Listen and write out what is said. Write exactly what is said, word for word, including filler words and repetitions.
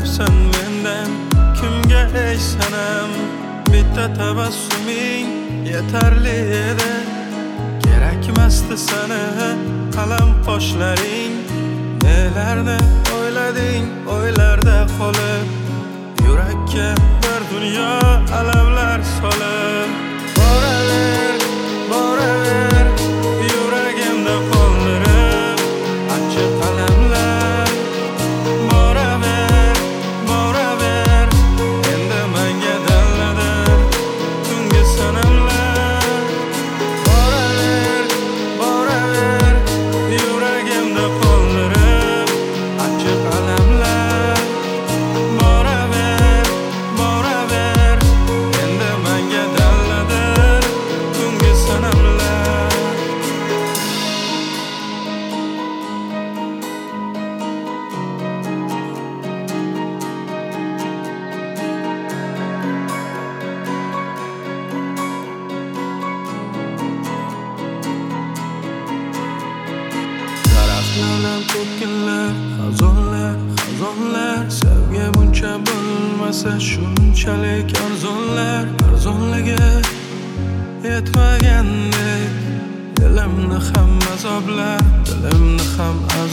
so'rabsan mendan kimga ey sanam bitta tabassuming yetarli edi kerakmasdi sana qalam qoshlaring nelarni o'ylading o'ylarda qolib yurakka bir dunyo alamlar solib boraver boraver yuragimda qoldirib achchiq alamlar boraver boraver endi menga dalladir tungi sanamlar boraver boraver yuragimda qoldirib achchiq alamlar boraver boraver endi menga dalladir tungi sanamlar daraxtlardan to'killar xazonlar xazonlar sevgi buncha bo'lmasa shunchalik arzonlar arzonligi yetmagandek dilimni ham azoblar dilimni ham